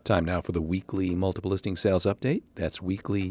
Time now for the weekly multiple listing sales update. That's weekly,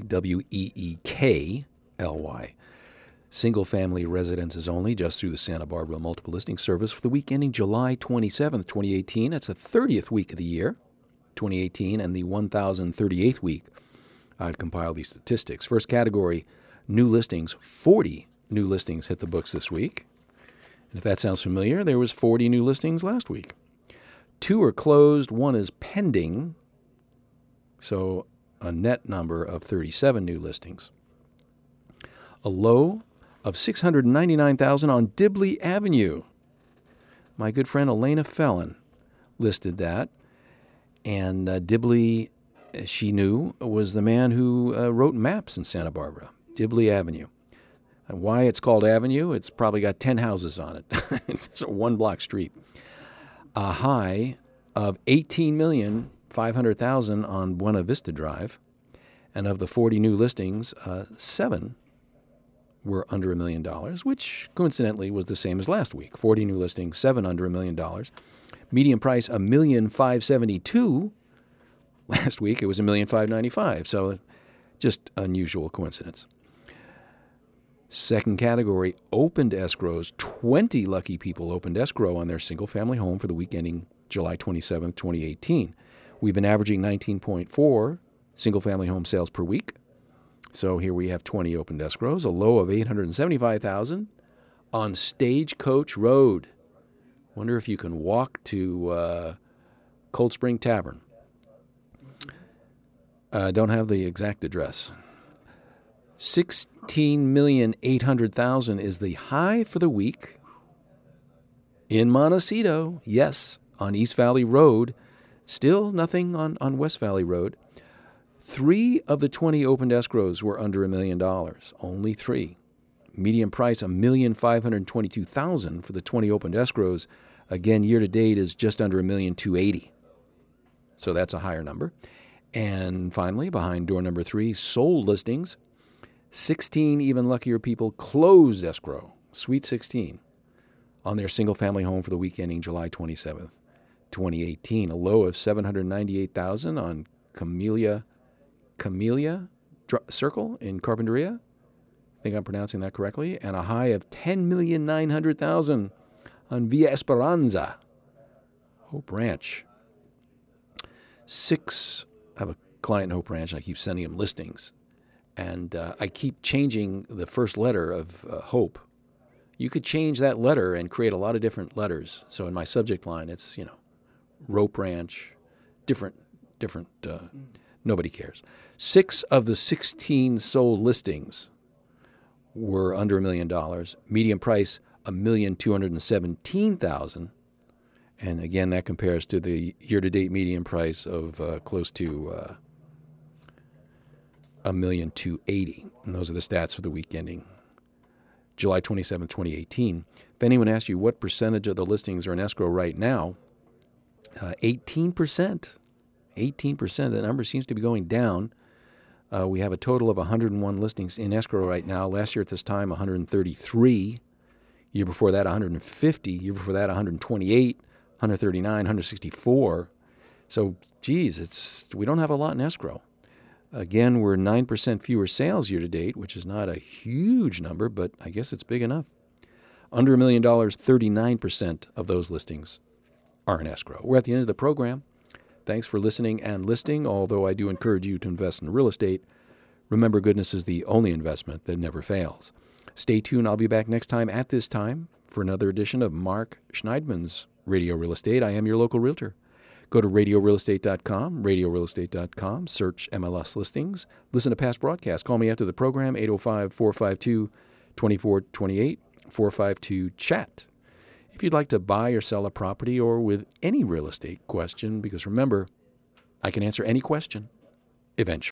WEEKLY. Single-family residences only, just through the Santa Barbara Multiple Listing Service for the week ending July 27th, 2018. That's the 30th week of the year, 2018, and the 1,038th week. I've compiled these statistics. First category, new listings. 40 new listings hit the books this week. And if that sounds familiar, there was 40 new listings last week. 2 are closed, 1 is pending, so a net number of 37 new listings. A low of $699,000 on Dibley Avenue. My good friend Elena Fellon listed that, and Dibley, she knew, was the man who wrote maps in Santa Barbara, Dibley Avenue. And why it's called Avenue, it's probably got 10 houses on it. It's a one-block street. A high of $18,500,000 on Buena Vista Drive. And of the 40 new listings, 7 were under $1 million, which coincidentally was the same as last week. 40 new listings, 7 under $1 million. Median price, $1,572,000. Last week, it was $1,595,000. So just unusual coincidence. Second category, opened escrows. 20 lucky people opened escrow on their single-family home for the week ending July 27, 2018. We've been averaging 19.4 single-family home sales per week. So here we have 20 opened escrows, a low of $875,000 on Stagecoach Road. Wonder if you can walk to Cold Spring Tavern. Don't have the exact address. $16,800,000 is the high for the week in Montecito. Yes, on East Valley Road. Still nothing on West Valley Road. 3 of the 20 opened escrows were under $1 million. Only 3. Median price, $1,522,000 for the 20 opened escrows. Again, year to date is just under $1,280,000. So that's a higher number. And finally, behind door number 3, sold listings. 16 even luckier people closed escrow, Sweet 16, on their single-family home for the week ending July 27th, 2018. A low of $798,000 on Camellia Circle in Carpinteria. I think I'm pronouncing that correctly. And a high of $10,900,000 on Via Esperanza, Hope Ranch. I have a client in Hope Ranch, and I keep sending him listings. And I keep changing the first letter of Hope. You could change that letter and create a lot of different letters. So in my subject line, it's, Rope Ranch, different, nobody cares. 6 of the 16 sold listings were under $1 million. Median price, $1,217,000. And again, that compares to the year-to-date median price of close to $1,280,000. And those are the stats for the week ending July 27, 2018. If anyone asks you what percentage of the listings are in escrow right now, 18%. 18%. The number seems to be going down. We have a total of 101 listings in escrow right now. Last year at this time, 133. Year before that, 150. Year before that, 128, 139, 164. So, we don't have a lot in escrow. Again, we're 9% fewer sales year to date, which is not a huge number, but I guess it's big enough. Under $1 million, 39% of those listings are in escrow. We're at the end of the program. Thanks for listening and listing, although I do encourage you to invest in real estate. Remember, goodness is the only investment that never fails. Stay tuned. I'll be back next time at this time for another edition of Mark Schneidman's Radio Real Estate. I am your local realtor. Go to radiorealestate.com, search MLS listings, listen to past broadcasts. Call me after the program, 805-452-2428, 452-CHAT. If you'd like to buy or sell a property or with any real estate question, because remember, I can answer any question eventually.